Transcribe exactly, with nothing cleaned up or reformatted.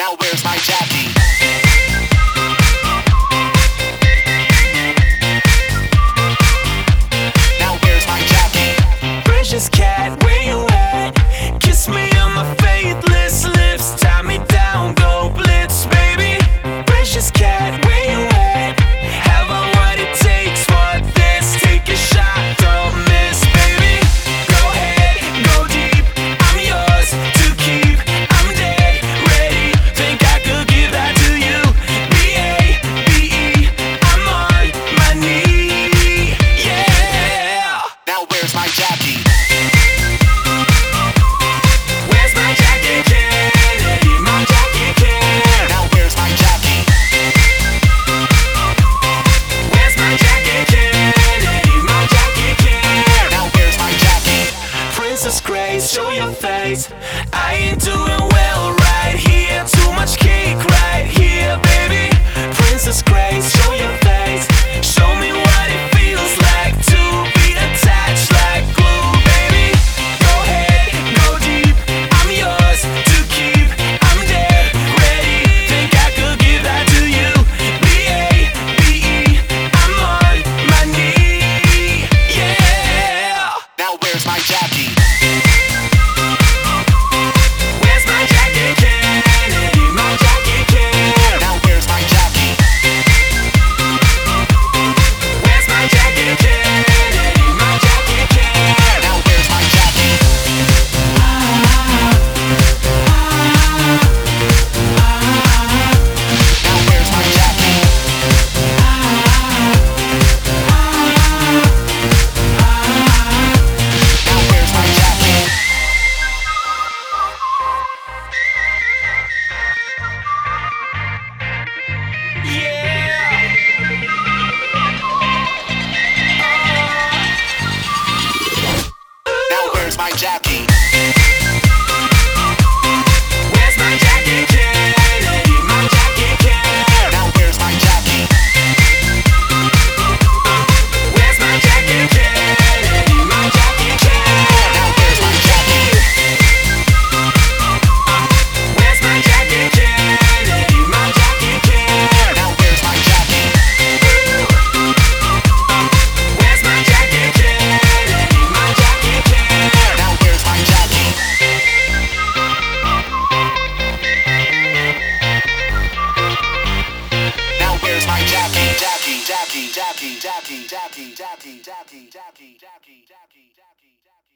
Now where's my Jackie? Now where's my Jackie? Precious cat, where you at? Kiss me on my faithless lips, tie me down, go blitz, baby. Precious cat, where you at? Have I what it takes for this? Take a shot, don't miss, baby. Go ahead, go deep, I'm yours to keep. I'm dead ready, think I could give that to you. B A B E, I'm on my knee, yeah. Now where's my Jackie? Where's my Jackie Kennedy? My Jackie Kennedy. Now where's my Jackie? Where's my Jackie Kennedy? My Jackie Kennedy. Now where's my Jackie? Princess Grace, show your face. I ain't doing well right here. Too much cake right here, baby. Princess Grace, show your face. Show me what it feels like to be attached like glue, baby. Go ahead, go deep. I'm yours to keep. I'm dead ready. Think I could give that to you. B A B E, I'm on my knee, yeah. Now where's my Jackie? Where's my Jackie Kennedy? My Jackie Kennedy. Now where's my Jackie? Where's my Jackie Kennedy? My Jackie Kennedy. Now where's my Jackie? Now where's my Jackie? Now where's my Jackie? Yeah. Now where's my Jackie? Where's my Jackie Kennedy? My Jackie Kennedy. Now where's my Jackie? Where's my Jackie Kennedy? My Jackie Kennedy. Now where's my Jackie? Where's my Jackie Kennedy? My Jackie Kennedy. Now where's my Jackie? Where's my Jackie Kennedy? My Jackie Kennedy. Now where's my Jackie? Now where's my Jackie? Jackie, Jackie, Jackie, Jackie, Jackie, Jackie, Jackie, Jackie, Jackie, Jackie, Jackie, Jackie.